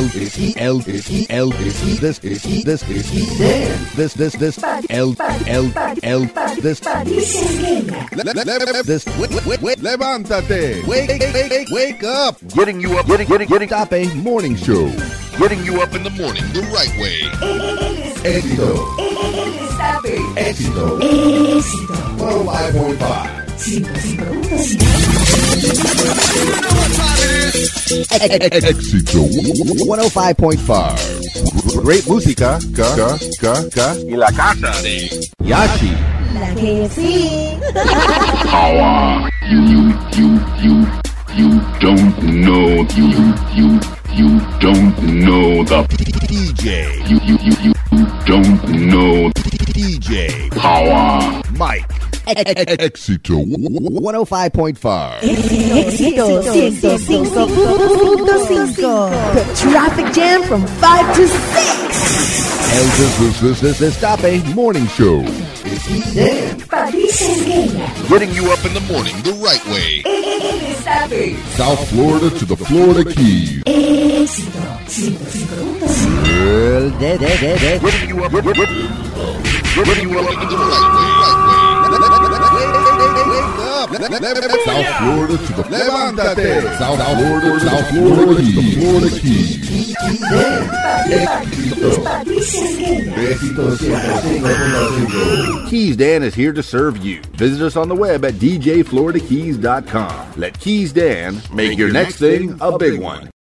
Levántate. Wake up. Getting you up. Getting Tape Morning Show. Getting you up in the morning the right way. Éxito. Éxito. 105.5. Éxito 105.5. Great música. Y la casa de Yashi. La que sí. Power. You don't know. You don't know the DJ. You don't know DJ. Power. Mike. Éxito 105.5. Éxito 105.5. The traffic jam from 5 to 6. El Destape Morning Show. Patricia Esgueña. Getting you up in the morning the right way. South Florida to the Florida Keys. Éxito 105.5. Getting you up in the right way. South Florida to the Levántate. South Florida to the Florida Keys. Keys Dan is here to serve you. Visit us on the web at djfloridakeys.com. Let Keys Dan make your next thing a big one.